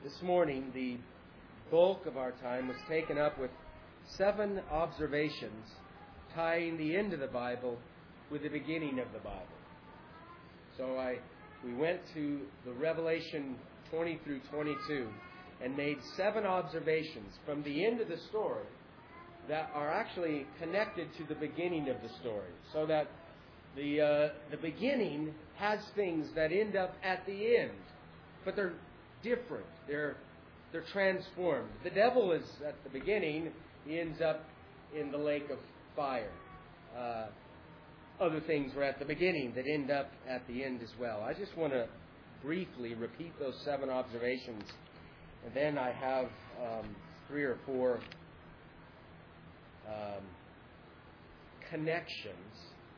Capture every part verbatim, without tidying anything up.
This morning, the bulk of our time was taken up with seven observations tying the end of the Bible with the beginning of the Bible. So I we went to the Revelation twenty through twenty-two and made seven observations from the end of the story that are actually connected to the beginning of the story, so that the uh, the beginning has things that end up at the end, but they're different. They're they're transformed. The devil is at the beginning. He ends up in the lake of fire. Uh, other things were at the beginning that end up at the end as well. I just want to briefly repeat those seven observations, and then I have um, three or four um, connections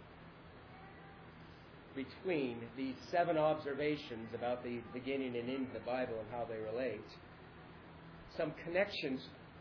between these seven observations about the beginning and end of the Bible and how they relate. Some connections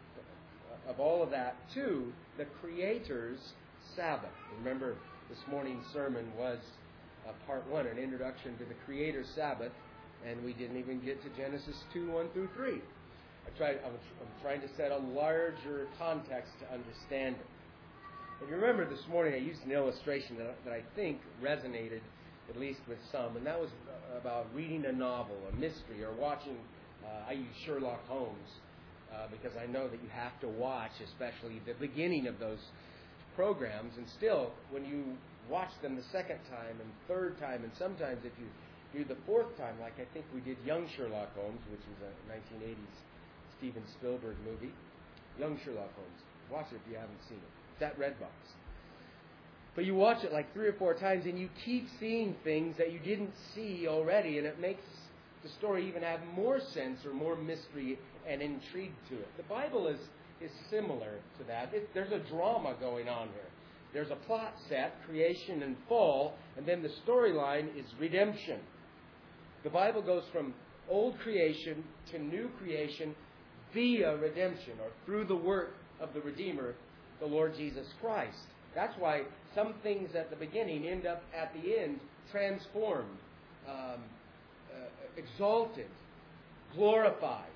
of all of that to the Creator's Sabbath. Remember, this morning's sermon was uh, part one, an introduction to the Creator's Sabbath, and we didn't even get to Genesis two, one through three. I tried, I'm, I'm trying to set a larger context to understand it. If you remember this morning, I used an illustration that, that I think resonated at least with some, and that was about reading a novel, a mystery, or watching, uh, I use Sherlock Holmes, uh, because I know that you have to watch, especially the beginning of those programs, and still, when you watch them the second time and third time, and sometimes if you do the fourth time, like I think we did Young Sherlock Holmes, which was a nineteen eighties Steven Spielberg movie, Young Sherlock Holmes. Watch it if you haven't seen it. It's at Redbox. But you watch it like three or four times, and you keep seeing things that you didn't see already, and it makes the story even have more sense or more mystery and intrigue to it. The Bible is, is similar to that. It, there's a drama going on here. There's a plot set, creation and fall, and then the storyline is redemption. The Bible goes from old creation to new creation via redemption, or through the work of the Redeemer, the Lord Jesus Christ. That's why some things at the beginning end up at the end transformed, um, uh, exalted, glorified.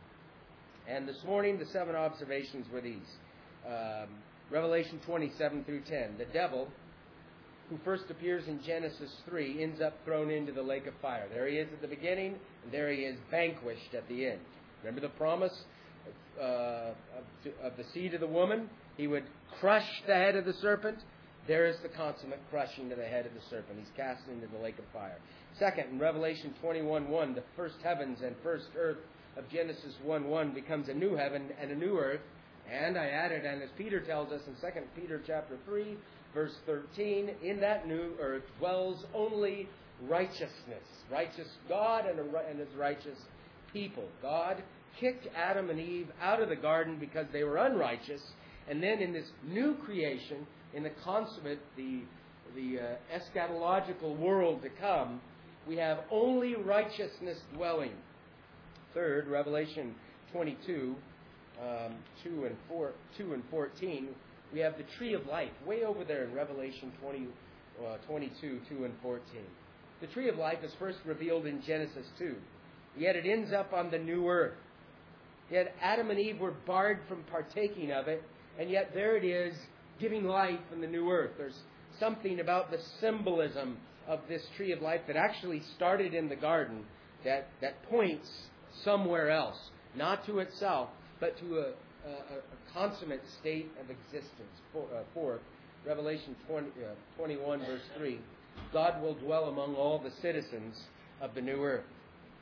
And this morning, the seven observations were these. Um, Revelation twenty-seven through ten. The devil, who first appears in Genesis three, ends up thrown into the lake of fire. There he is at the beginning, and there he is vanquished at the end. Remember the promise uh, of, of the seed of the woman? He would crush the head of the serpent. There is the consummate crushing of the head of the serpent. He's cast into the lake of fire. Second, in Revelation twenty-one one, the first heavens and first earth of Genesis one one becomes a new heaven and a new earth. And I added, and as Peter tells us in Second Peter chapter three, verse thirteen, in that new earth dwells only righteousness. Righteous God and, a, and His righteous people. God kicked Adam and Eve out of the garden because they were unrighteous. And then in this new creation, in the consummate, the, the uh, eschatological world to come, we have only righteousness dwelling. Third, Revelation twenty-two, um, two and four, two and fourteen, we have the tree of life way over there in Revelation twenty, uh, twenty-two, two and fourteen. The tree of life is first revealed in Genesis two, yet it ends up on the new earth. Yet Adam and Eve were barred from partaking of it, and yet there it is, giving life in the new earth. There's something about the symbolism of this tree of life that actually started in the garden that, that points somewhere else, not to itself, but to a, a, a consummate state of existence. For, uh, fourth, Revelation twenty, uh, twenty-one, verse three, God will dwell among all the citizens of the new earth.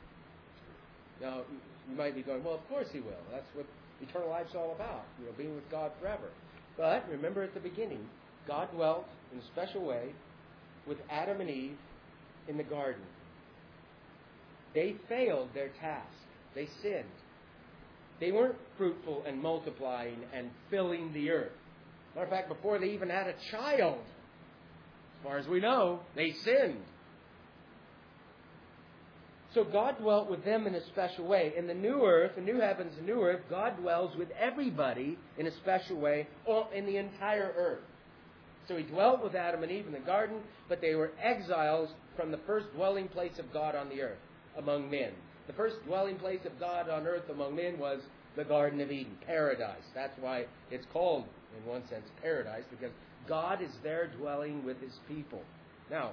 Now, you might be going, well, of course He will. That's what eternal life's all about, you know, being with God forever. But remember at the beginning, God dwelt in a special way with Adam and Eve in the garden. They failed their task. They sinned. They weren't fruitful and multiplying and filling the earth. Matter of fact, before they even had a child, as far as we know, they sinned. So God dwelt with them in a special way. In the new earth, the new heavens, the new earth, God dwells with everybody in a special way in the entire earth. So He dwelt with Adam and Eve in the garden, but they were exiles from the first dwelling place of God on the earth among men. The first dwelling place of God on earth among men was the Garden of Eden, paradise. That's why it's called, in one sense, paradise, because God is there dwelling with His people. Now,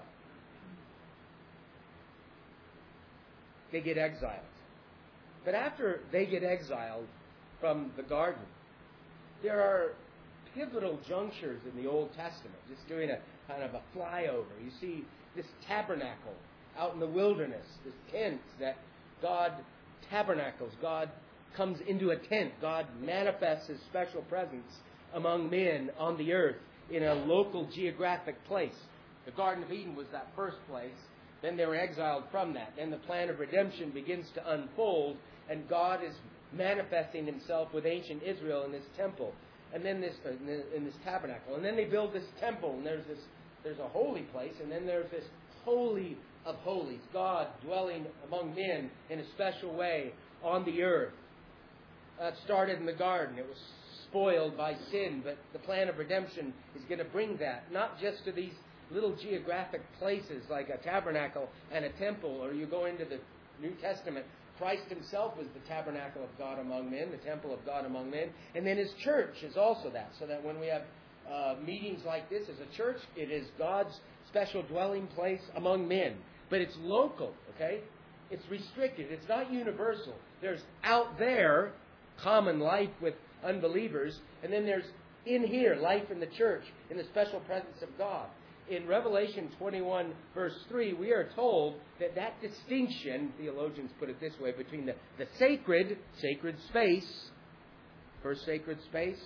they get exiled. But after they get exiled from the garden, there are pivotal junctures in the Old Testament. Just doing a kind of a flyover. You see this tabernacle out in the wilderness, this tent that God tabernacles. God comes into a tent. God manifests His special presence among men on the earth in a local geographic place. The Garden of Eden was that first place. Then they were exiled from that. Then the plan of redemption begins to unfold, and God is manifesting Himself with ancient Israel in this temple, and then this uh, in this tabernacle. And then they build this temple, and there's this there's a holy place, and then there's this holy of holies, God dwelling among men in a special way on the earth. That uh, started in the garden. It was spoiled by sin, but the plan of redemption is going to bring that, not just to these little geographic places like a tabernacle and a temple, or you go into the New Testament, Christ Himself was the tabernacle of God among men, the temple of God among men, and then His church is also that, so that when we have uh, meetings like this as a church, it is God's special dwelling place among men. But it's local, okay? It's restricted. It's not universal. There's out there common life with unbelievers, and then there's in here life in the church, in the special presence of God. In Revelation twenty-one, verse three, we are told that that distinction, theologians put it this way, between the, the sacred, sacred space, first sacred space,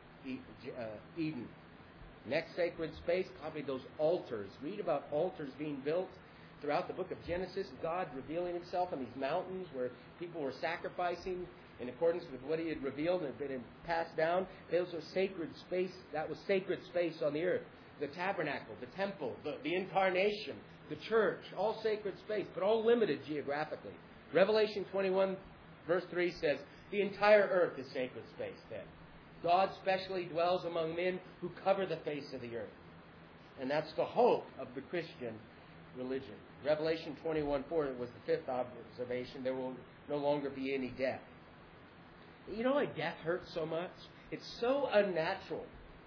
Eden. Next sacred space, probably those altars. Read about altars being built throughout the book of Genesis, God revealing Himself on these mountains where people were sacrificing in accordance with what He had revealed and had been passed down. Those are sacred space. That was sacred space on the earth. The tabernacle, the temple, the, the incarnation, the church, all sacred space, but all limited geographically. Revelation twenty-one, verse three says, the entire earth is sacred space then. God specially dwells among men who cover the face of the earth. And that's the hope of the Christian religion. Revelation twenty-one four was the fifth observation. There will no longer be any death. You know why death hurts so much? It's so unnatural.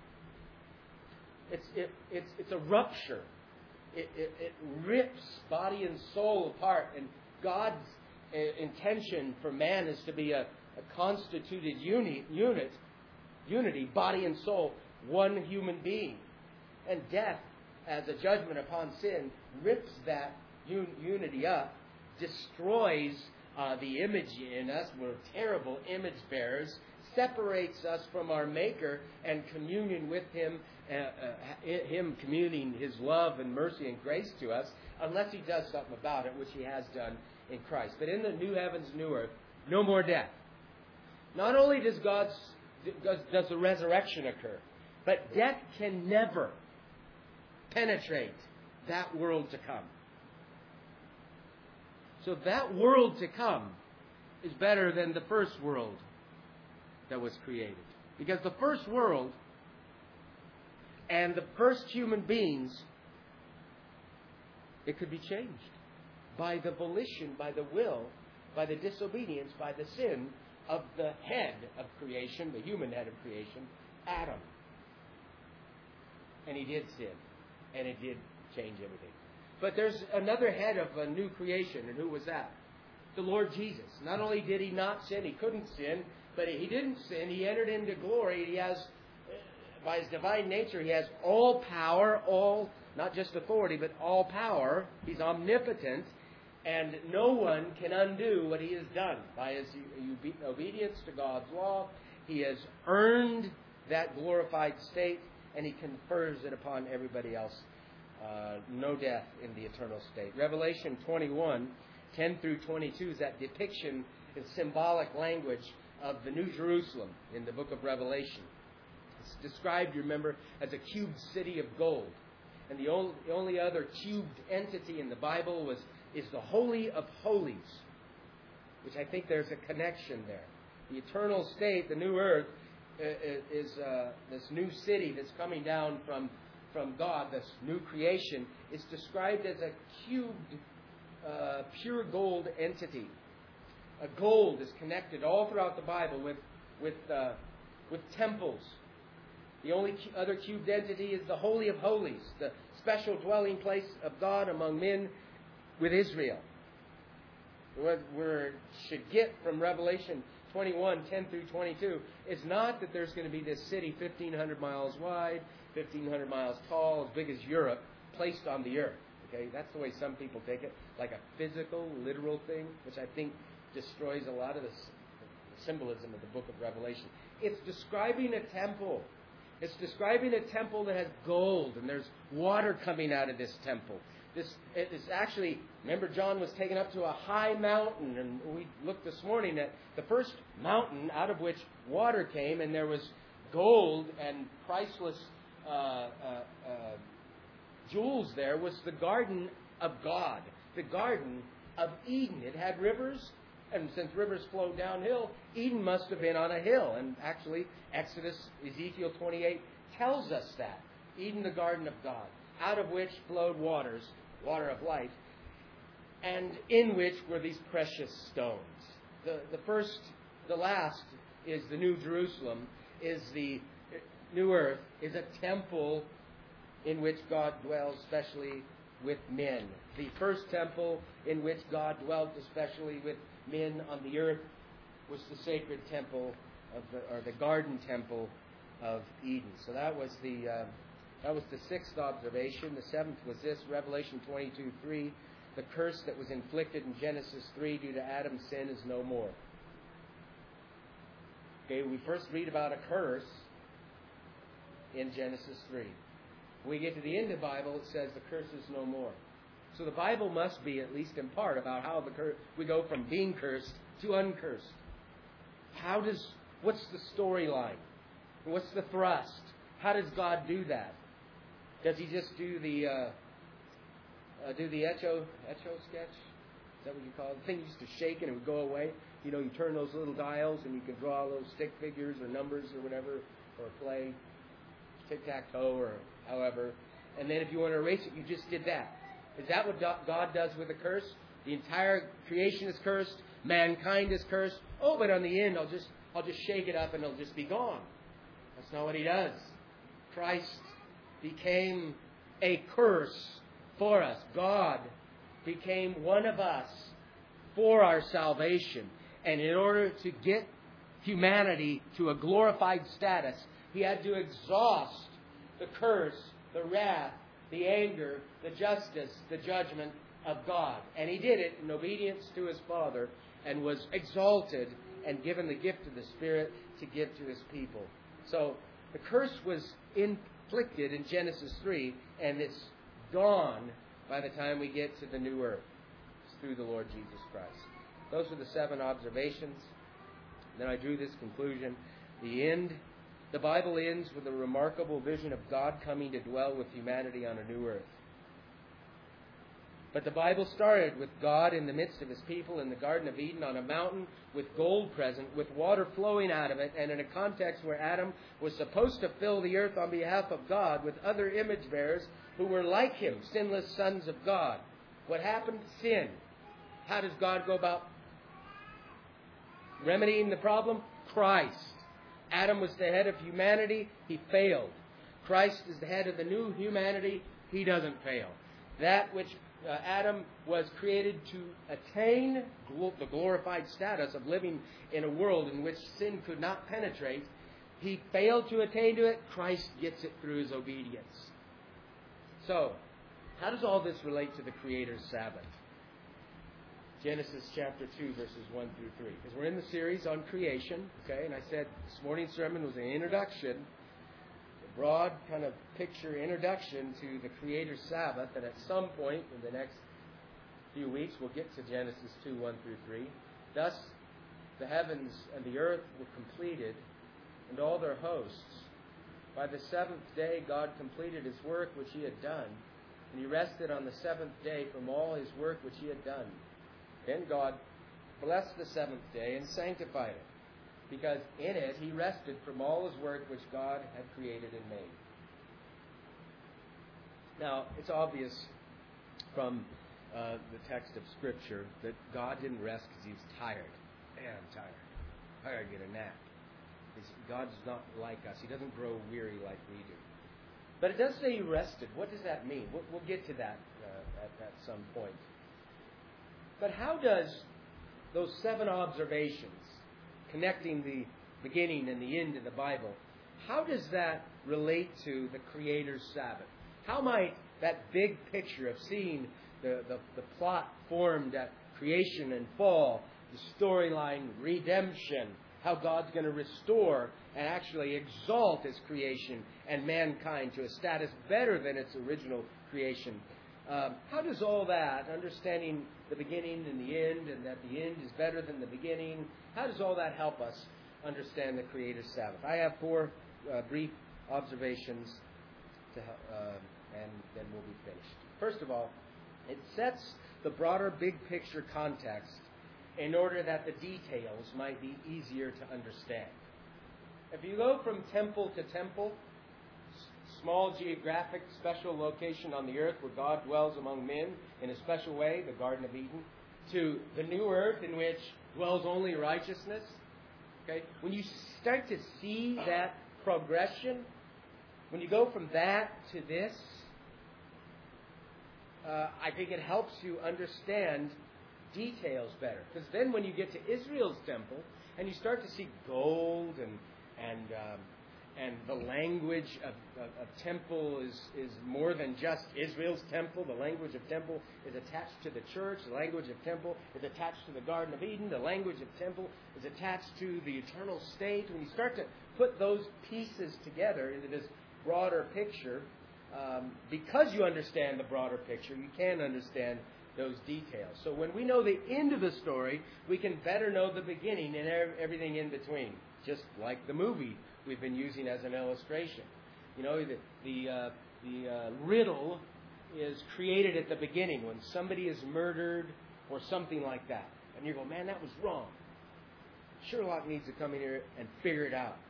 It's it, it's it's a rupture. It, it, it rips body and soul apart. And God's uh, intention for man is to be a, a constituted uni, unit, unity, body and soul, one human being. And death, as a judgment upon sin, rips that un- unity up, destroys uh, the image in us. We're terrible image bearers. Separates us from our Maker and communion with Him, uh, uh, Him communing His love and mercy and grace to us, unless He does something about it, which He has done in Christ. But in the new heavens, new earth, no more death. Not only does God's does, does the resurrection occur, but death can never penetrate that world to come. So that world to come is better than the first world that was created. Because the first world and the first human beings, it could be changed by the volition, by the will, by the disobedience, by the sin of the head of creation, the human head of creation, Adam. And he did sin. And it did change everything. But there's another head of a new creation. And who was that? The Lord Jesus. Not only did He not sin, He couldn't sin, but He didn't sin. He entered into glory. He has, by His divine nature, He has all power, all, not just authority, but all power. He's omnipotent. And no one can undo what He has done. By His obedience to God's law, He has earned that glorified state, and He confers it upon everybody else. Uh, no death in the eternal state. Revelation twenty-one, ten through twenty-two is that depiction in symbolic language of the New Jerusalem in the book of Revelation. It's described, you remember, as a cubed city of gold. And the only, the only other cubed entity in the Bible was is the Holy of Holies, which I think there's a connection there. The eternal state, the new earth, is uh, this new city that's coming down from, from God, this new creation, is described as a cubed, uh, pure gold entity. Uh, gold is connected all throughout the Bible with with uh, with temples. The only other cubed entity is the Holy of Holies, the special dwelling place of God among men with Israel. What we should get from Revelation twenty-one, ten through twenty-two is not that there's going to be this city fifteen hundred miles wide, fifteen hundred miles tall, as big as Europe, placed on the earth. Okay, that's the way some people take it, like a physical, literal thing, which I think destroys a lot of the symbolism of the book of Revelation. It's describing a temple. It's describing a temple that has gold, and there's water coming out of this temple. This is actually, remember, John was taken up to a high mountain, and we looked this morning at the first mountain out of which water came, and there was gold and priceless uh, uh, uh, jewels there, was the garden of God, the garden of Eden. It had rivers, and since rivers flow downhill, Eden must have been on a hill. And actually, Exodus, Ezekiel twenty-eight tells us that. Eden, the garden of God, out of which flowed waters, water of life, and in which were these precious stones. The, the first, the last is the New Jerusalem, is the new earth, is a temple in which God dwells especially with men. The first temple in which God dwelt especially with men on the earth was the sacred temple of the, or the garden temple of Eden. So that was the uh, that was the sixth observation. The seventh was this, Revelation twenty-two three. The curse that was inflicted in Genesis three due to Adam's sin is no more. Okay, we first read about a curse in Genesis three. When we get to the end of the Bible, it says the curse is no more. So the Bible must be, at least in part, about how the cur- we go from being cursed to uncursed. How does, what's the storyline? What's the thrust? How does God do that? Does He just do the uh, uh, do the etcho etcho sketch? Is that what you call it? The thing you used to shake and it would go away. You know, you turn those little dials and you can draw those stick figures or numbers or whatever, or play tic-tac-toe or however. And then if you want to erase it, you just did that. Is that what God does with a curse? The entire creation is cursed. Mankind is cursed. Oh, but on the end, I'll just I'll just shake it up and it'll just be gone. That's not what He does. Christ became a curse for us. God became one of us for our salvation. And in order to get humanity to a glorified status, He had to exhaust the curse, the wrath, the anger, the justice, the judgment of God. And He did it in obedience to His Father and was exalted and given the gift of the Spirit to give to His people. So the curse was inflicted in Genesis three, and it's gone by the time we get to the new earth. It's through the Lord Jesus Christ. Those are the seven observations. Then I drew this conclusion. The end, the Bible ends with a remarkable vision of God coming to dwell with humanity on a new earth. But the Bible started with God in the midst of His people in the Garden of Eden on a mountain with gold present, with water flowing out of it, and in a context where Adam was supposed to fill the earth on behalf of God with other image bearers who were like him, sinless sons of God. What happened? Sin. How does God go about remedying the problem? Christ. Adam was the head of humanity. He failed. Christ is the head of the new humanity. He doesn't fail. That which uh, Adam was created to attain gl- the glorified status of living in a world in which sin could not penetrate, he failed to attain to it. Christ gets it through His obedience. So, how does all this relate to the Creator's Sabbath? Genesis chapter two, verses one through three. Because we're in the series on creation, okay? And I said this morning's sermon was an introduction, a broad kind of picture introduction to the Creator's Sabbath. And at some point in the next few weeks, we'll get to Genesis two, one through three. Thus, the heavens and the earth were completed, and all their hosts. By the seventh day, God completed His work which He had done, and He rested on the seventh day from all His work which He had done. Then God blessed the seventh day and sanctified it, because in it He rested from all His work which God had created and made. Now, it's obvious from uh, the text of Scripture that God didn't rest because He was tired. man, I'm tired. I gotta get a nap. It's, God's not like us. He doesn't grow weary like we do. But it does say He rested. What does that mean? We'll, we'll get to that uh, at, at some point. But how does those seven observations, connecting the beginning and the end of the Bible, how does that relate to the Creator's Sabbath? How might that big picture of seeing the, the, the plot formed at creation and fall, the storyline redemption, how God's going to restore and actually exalt His creation and mankind to a status better than its original creation. Um, how does all that, understanding the beginning and the end, and that the end is better than the beginning, how does all that help us understand the Creator's Sabbath? I have four uh, brief observations, to, uh, and then we'll be finished. First of all, it sets the broader big picture context in order that the details might be easier to understand. If you go from temple to temple, small geographic special location on the earth where God dwells among men in a special way, the Garden of Eden, to the new earth in which dwells only righteousness, okay? When you start to see that progression, when you go from that to this, uh, I think it helps you understand details better. Because then when you get to Israel's temple and you start to see gold and and um, and the language of, of, of temple is, is more than just Israel's temple. The language of temple is attached to the church. The language of temple is attached to the Garden of Eden. The language of temple is attached to the eternal state. When you start to put those pieces together into this broader picture, um, because you understand the broader picture, you can understand those details. So when we know the end of the story, we can better know the beginning and everything in between, just like the movie we've been using as an illustration. You know, the the, uh, the uh, riddle is created at the beginning when somebody is murdered or something like that. And you go, man, that was wrong. Sherlock needs to come in here and figure it out.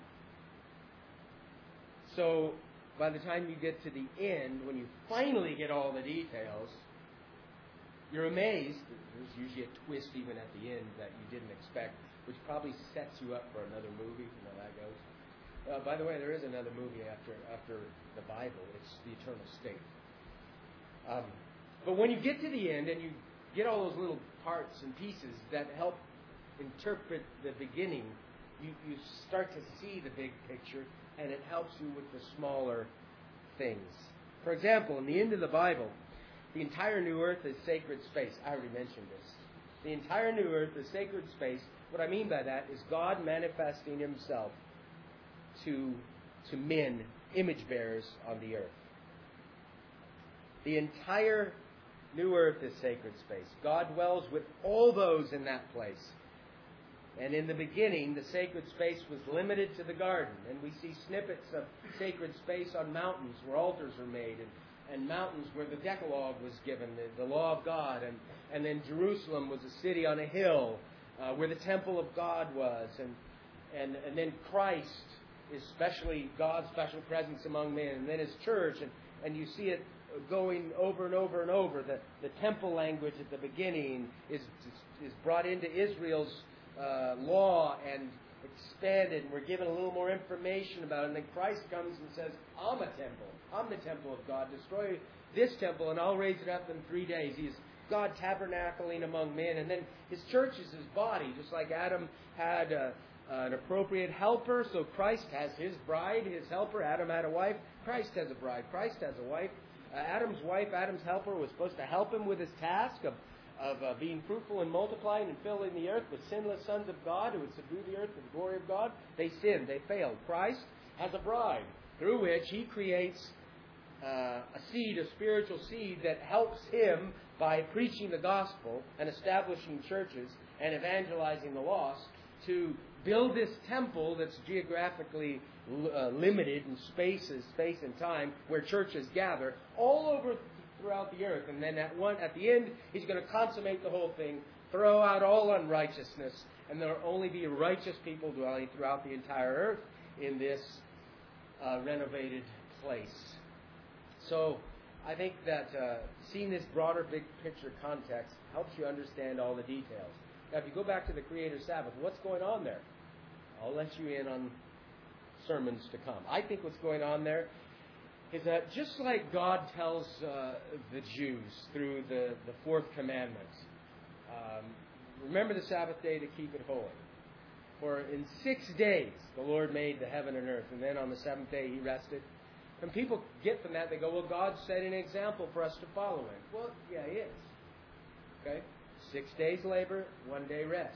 So by the time you get to the end, when you finally get all the details, you're amazed. There's usually a twist even at the end that you didn't expect, which probably sets you up for another movie. You know how that goes. Uh, by the way, there is another movie after after the Bible. It's The Eternal State. Um, but when you get to the end and you get all those little parts and pieces that help interpret the beginning, you, you start to see the big picture, and it helps you with the smaller things. For example, in the end of the Bible, the entire new earth is sacred space. I already mentioned this. The entire new earth is sacred space. What I mean by that is God manifesting Himself to, to men, image bearers on the earth. The entire new earth is sacred space. God dwells with all those in that place. And in the beginning, the sacred space was limited to the garden. And we see snippets of sacred space on mountains where altars are made, and and mountains where the Decalogue was given, the, the law of God, and, and then Jerusalem was a city on a hill uh, where the temple of God was, and, and and then Christ is specially God's special presence among men, and then His church, and, and you see it going over and over and over. The, the temple language at the beginning is, is, is brought into Israel's uh, law and expanded, and we're given a little more information about it. And then Christ comes and says, I'm a temple. I'm the temple of God. Destroy this temple and I'll raise it up in three days. He's God tabernacling among men. And then His church is His body. Just like Adam had a, an appropriate helper, so Christ has His bride, His helper. Adam had a wife. Christ has a bride. Christ has a wife. Uh, Adam's wife, Adam's helper, was supposed to help him with his task of of uh, being fruitful and multiplying and filling the earth with sinless sons of God who would subdue the earth with the glory of God. They sinned. They failed. Christ has a bride through which He creates uh, a seed, a spiritual seed that helps Him by preaching the gospel and establishing churches and evangelizing the lost to build this temple that's geographically uh, limited in spaces, space and time, where churches gather all over throughout the earth. And then at one at the end, He's going to consummate the whole thing, throw out all unrighteousness, and there will only be righteous people dwelling throughout the entire earth in this uh, renovated place. So I think that uh, seeing this broader big picture context helps you understand all the details. Now, if you go back to the Creator's Sabbath, what's going on there? I'll let you in on sermons to come. I think what's going on there is that just like God tells uh, the Jews through the, the fourth commandment, um, remember the Sabbath day to keep it holy. For in six days the Lord made the heaven and earth, and then on the seventh day He rested. And people get from that, they go, well, God set an example for us to follow Him. Well, yeah, He is. Okay? Six days labor, one day rest.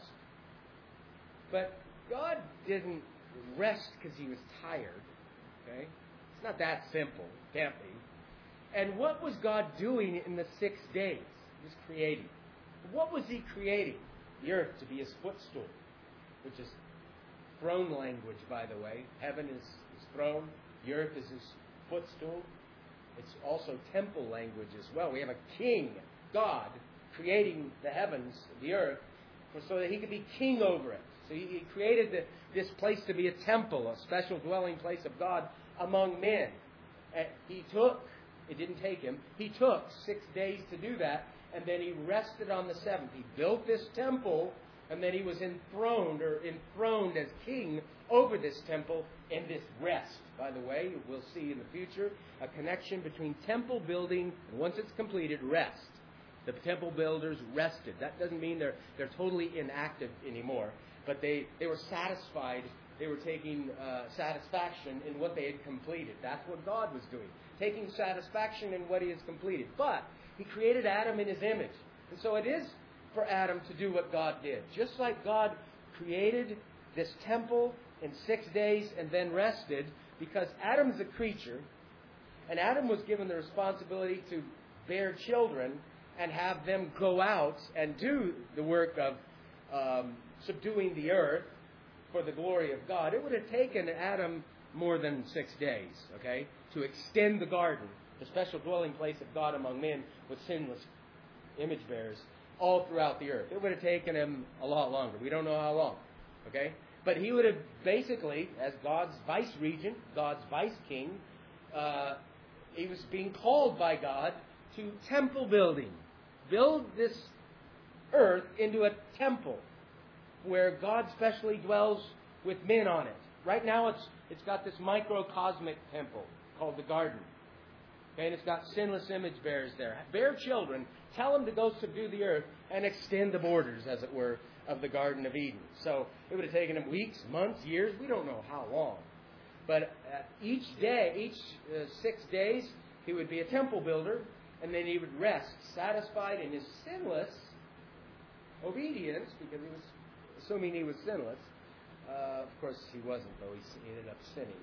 But God didn't rest because He was tired. Okay? It's not that simple. It can't be. And what was God doing in the six days? He was creating. What was He creating? The earth to be His footstool, which is throne language, by the way. Heaven is His throne. The earth is His footstool. It's also temple language as well. We have a king, God, creating the heavens, the earth, so that He could be king over it. So He, he created the, this place to be a temple, a special dwelling place of God among men. And He took, it didn't take Him, He took six days to do that, and then He rested on the seventh. He built this temple, and then He was enthroned, or enthroned as king over this temple in this rest. By the way, we'll see in the future a connection between temple building and, once it's completed, rest. The temple builders rested. That doesn't mean they're they're totally inactive anymore, but they, they were satisfied. They were taking uh, satisfaction in what they had completed. That's what God was doing, taking satisfaction in what He has completed. But He created Adam in His image. And so it is for Adam to do what God did. Just like God created this temple in six days and then rested, because Adam's a creature, and Adam was given the responsibility to bear children and have them go out and do the work of um, subduing the earth for the glory of God. It would have taken Adam more than six days, okay, to extend the garden, the special dwelling place of God among men with sinless image bearers, all throughout the earth. It would have taken Him a lot longer. We don't know how long, okay? But He would have basically, as God's vice regent, God's vice king, uh, He was being called by God to temple building. Build this earth into a temple where God specially dwells with men on it. Right now it's it's got this microcosmic temple called the garden. Okay, and it's got sinless image bearers there. Bear children, tell them to go subdue the earth and extend the borders, as it were, of the Garden of Eden. So it would have taken Him weeks, months, years. We don't know how long. But uh, each day, each uh, six days, He would be a temple builder, and then He would rest, satisfied in His sinless obedience, because He was assuming He was sinless. Uh, of course, He wasn't, though. He ended up sinning.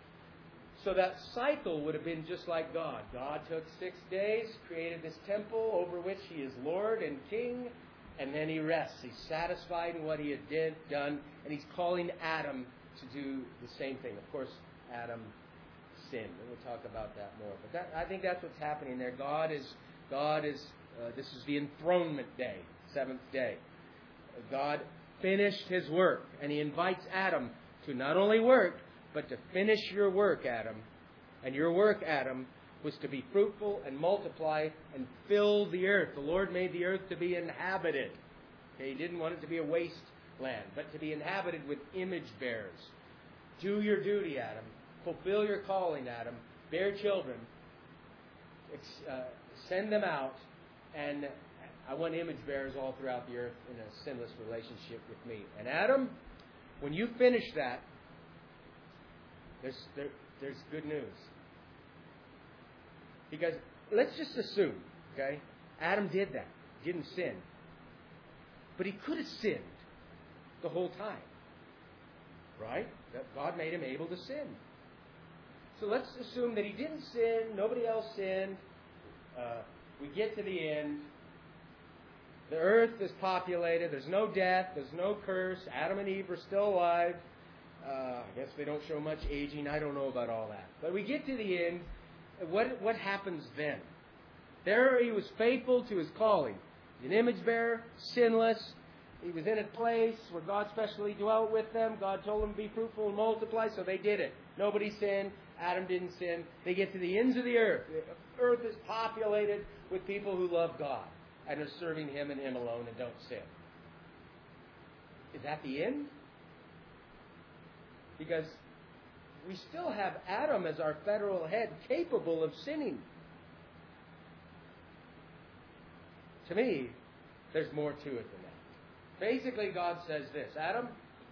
So that cycle would have been just like God. God took six days, created this temple over which He is Lord and King, and then He rests. He's satisfied in what He had did, done, and He's calling Adam to do the same thing. Of course, Adam sinned, and we'll talk about that more. But that, I think that's what's happening there. God is, God is. Uh, this is the enthronement day, seventh day. God finished His work, and He invites Adam to not only work, but to finish your work, Adam. And your work, Adam, was to be fruitful and multiply and fill the earth. The Lord made the earth to be inhabited. Okay, He didn't want it to be a wasteland, but to be inhabited with image bearers. Do your duty, Adam. Fulfill your calling, Adam. Bear children. Uh, send them out. And I want image bearers all throughout the earth in a sinless relationship with me. And Adam, when you finish that, There's there, there's good news. Because let's just assume, okay, Adam did that. He didn't sin. But he could have sinned the whole time. Right? That God made him able to sin. So let's assume that he didn't sin, nobody else sinned. Uh, we get to the end. The earth is populated. There's no death. There's no curse. Adam and Eve are still alive. Uh, I guess they don't show much aging. I don't know about all that. But we get to the end. What what happens then? There he was faithful to his calling. An image bearer, sinless. He was in a place where God specially dwelt with them. God told them to be fruitful and multiply, so they did it. Nobody sinned. Adam didn't sin. They get to the ends of the earth. The earth is populated with people who love God and are serving Him and Him alone and don't sin. Is that the end? Because we still have Adam as our federal head, capable of sinning. To me, there's more to it than that. Basically, God says this: Adam,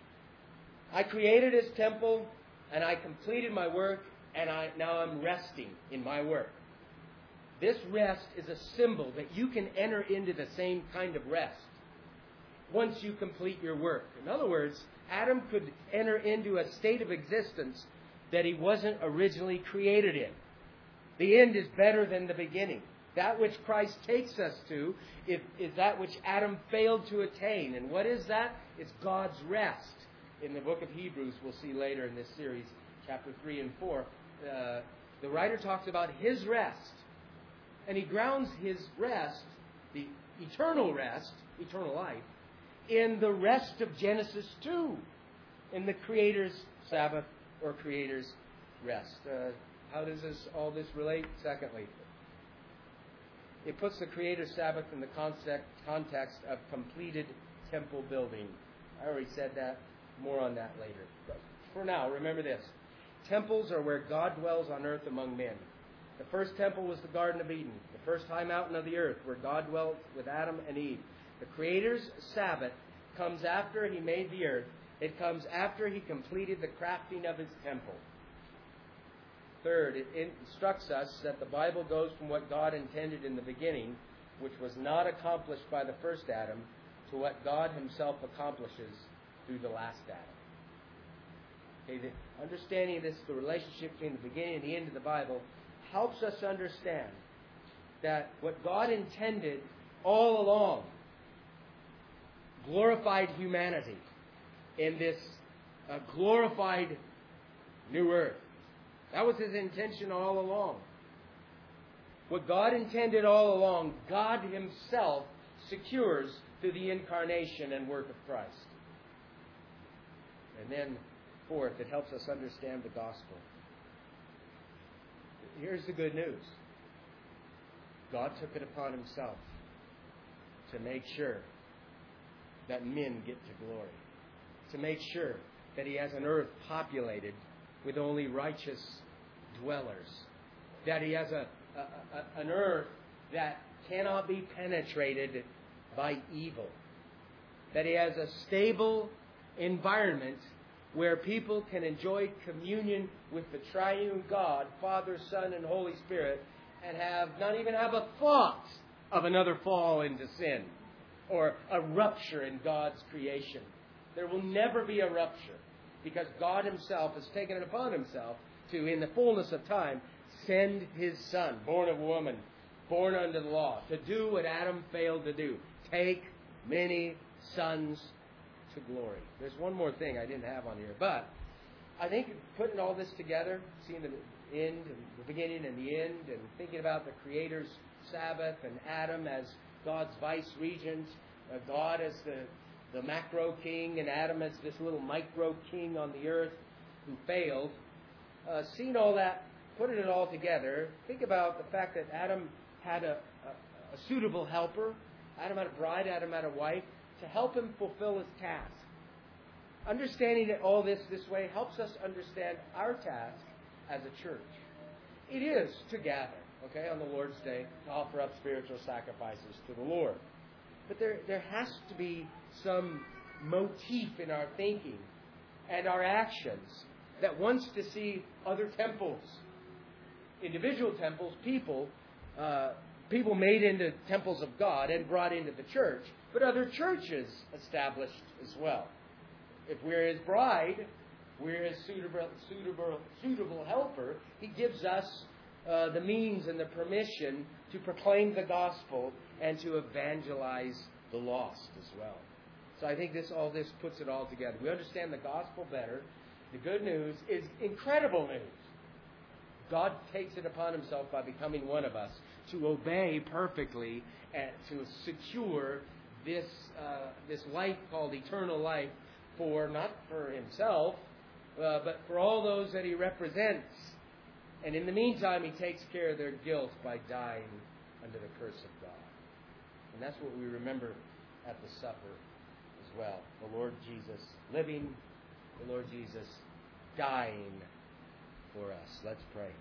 I created His temple, and I completed my work, and I now I'm resting in my work. This rest is a symbol that you can enter into the same kind of rest once you complete your work. In other words, Adam could enter into a state of existence that he wasn't originally created in. The end is better than the beginning. That which Christ takes us to is, is that which Adam failed to attain. And what is that? It's God's rest. In the book of Hebrews, we'll see later in this series, chapter three and four, uh, the writer talks about His rest. And he grounds His rest, the eternal rest, eternal life, in the rest of Genesis two, in the Creator's Sabbath or Creator's rest. Uh, how does this all this relate? Secondly, it puts the Creator's Sabbath in the context, context of completed temple building. I already said that. More on that later. But for now, remember this. Temples are where God dwells on earth among men. The first temple was the Garden of Eden, the first high mountain of the earth where God dwelt with Adam and Eve. The Creator's Sabbath comes after He made the earth. It comes after He completed the crafting of His temple. Third, it instructs us that the Bible goes from what God intended in the beginning, which was not accomplished by the first Adam, to what God Himself accomplishes through the last Adam. Okay, the understanding of this, the relationship between the beginning and the end of the Bible, helps us understand that what God intended all along, glorified humanity in this uh, glorified new earth. That was His intention all along. What God intended all along, God Himself secures through the incarnation and work of Christ. And then, fourth, it helps us understand the gospel. Here's the good news. God took it upon Himself to make sure that men get to glory. To make sure that He has an earth populated with only righteous dwellers. That He has a, a, a, an earth that cannot be penetrated by evil. That He has a stable environment where people can enjoy communion with the triune God, Father, Son, and Holy Spirit, and have not even have a thought of another fall into sin or a rupture in God's creation. There will never be a rupture because God Himself has taken it upon Himself to, in the fullness of time, send His Son, born of woman, born under the law, to do what Adam failed to do. Take many sons to glory. There's one more thing I didn't have on here, but I think putting all this together, seeing the end and the beginning and the end, and thinking about the Creator's Sabbath and Adam as God's vice regent, uh, God as the, the macro king, and Adam as this little micro king on the earth who failed. Uh, seeing all that, putting it all together, think about the fact that Adam had a, a, a suitable helper. Adam had a bride, Adam had a wife, to help him fulfill his task. Understanding all this this way helps us understand our task as a church. It is to gather, okay, on the Lord's Day, to offer up spiritual sacrifices to the Lord. But there, there has to be some motif in our thinking and our actions that wants to see other temples, individual temples, people, uh, people made into temples of God and brought into the church, but other churches established as well. If we're His bride, we're His suitable, suitable, suitable helper. He gives us uh, the means and the permission to proclaim the gospel and to evangelize the lost as well. So I think this all this puts it all together. We understand the gospel better. The good news is incredible news. God takes it upon Himself by becoming one of us to obey perfectly and to secure this uh, this life called eternal life for, not for Himself, uh, but for all those that He represents. And in the meantime, He takes care of their guilt by dying under the curse of God. And that's what we remember at the supper as as well. The Lord Jesus living, the Lord Jesus dying for us. Let's pray.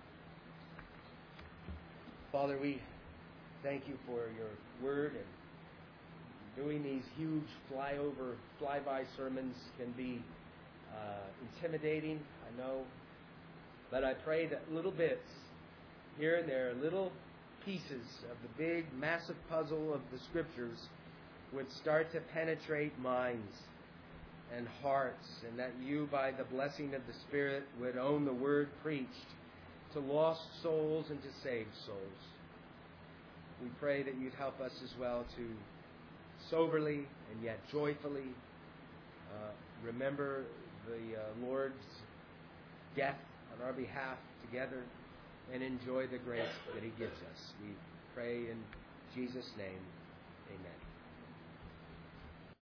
Father, we thank you for your word, and doing these huge flyover, flyby sermons can be uh, intimidating, I know. But I pray that little bits here and there, little pieces of the big, massive puzzle of the Scriptures would start to penetrate minds and hearts, and that you, by the blessing of the Spirit, would own the word preached to lost souls and to saved souls. We pray that you'd help us as well to soberly and yet joyfully uh, remember the uh, Lord's death on our behalf together and enjoy the grace that He gives us. We pray in Jesus' name. Amen.